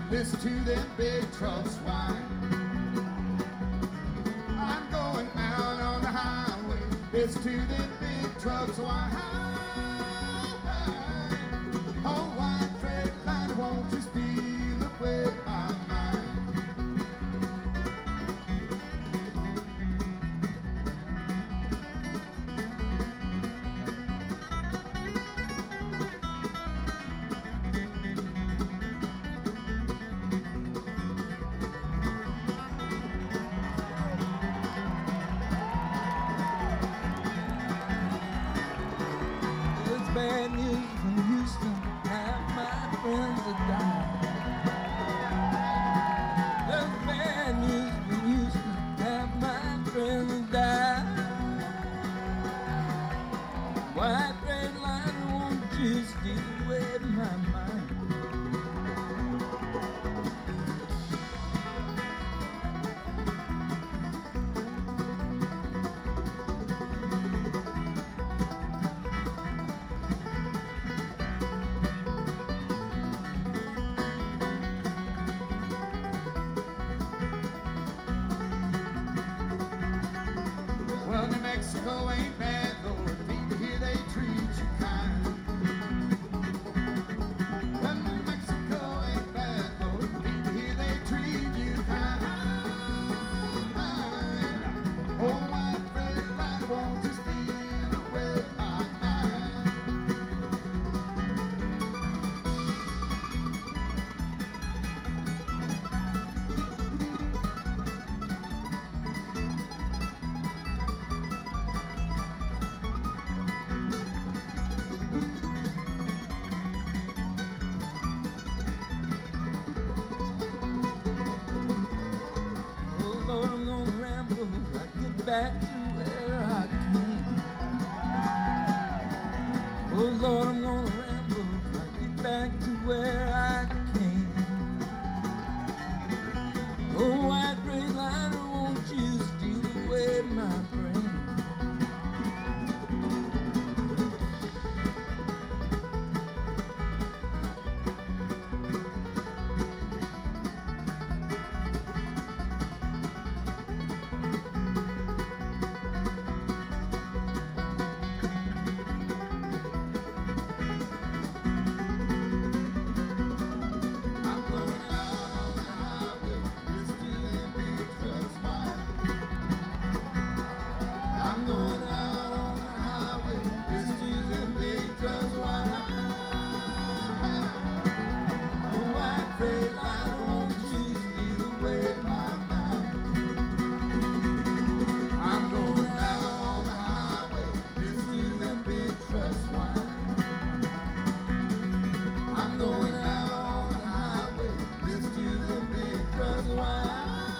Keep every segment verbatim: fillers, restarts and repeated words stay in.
Listen to them big trucks whine. I'm going out on the highway. Listen to them big trucks whine. Oh, white Freightliner, won't you steal away my mind? Bad news from Houston, half my friends have died. There's bad news from Houston, half my friends have died. White Freightliner, won't you steal away my mind? Well, New Mexico ain't bad, Lord. People here, they treat you kind. Well, New Mexico ain't bad, Lord. People here, they treat you kind. Oh, white Freightliner, won't you steal away my mind? Oh Lord, I'm gonna ramble, I get back to where I came. Oh Lord, I'm gonna ramble, I get back to where I came. Oh, white Freightliner, won't you steal away my brain? I'm going out on the highway. Listen to them big trucks whine. I'm going out on the highway. Listen to them big trucks whine. Oh, white Freightliner, won't you steal away my mind? I'm going out on the highway. Listen to them big trucks whine. I'm going out on the highway. Listen to them big trucks whine.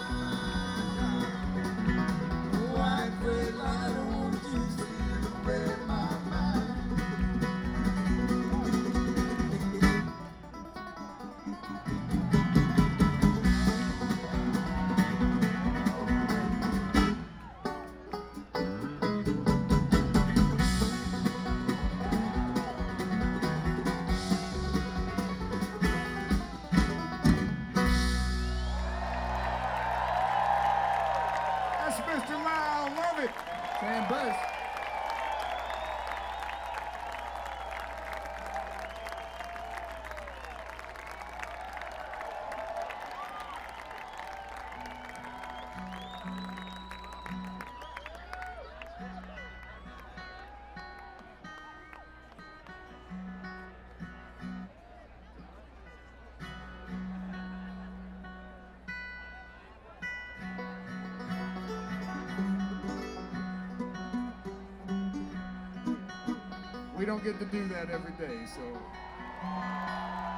Oh, white Freightliner, won't you steal away my mind? That's Mister Lyle, love it. Sam Buzz. We don't get to do that every day, so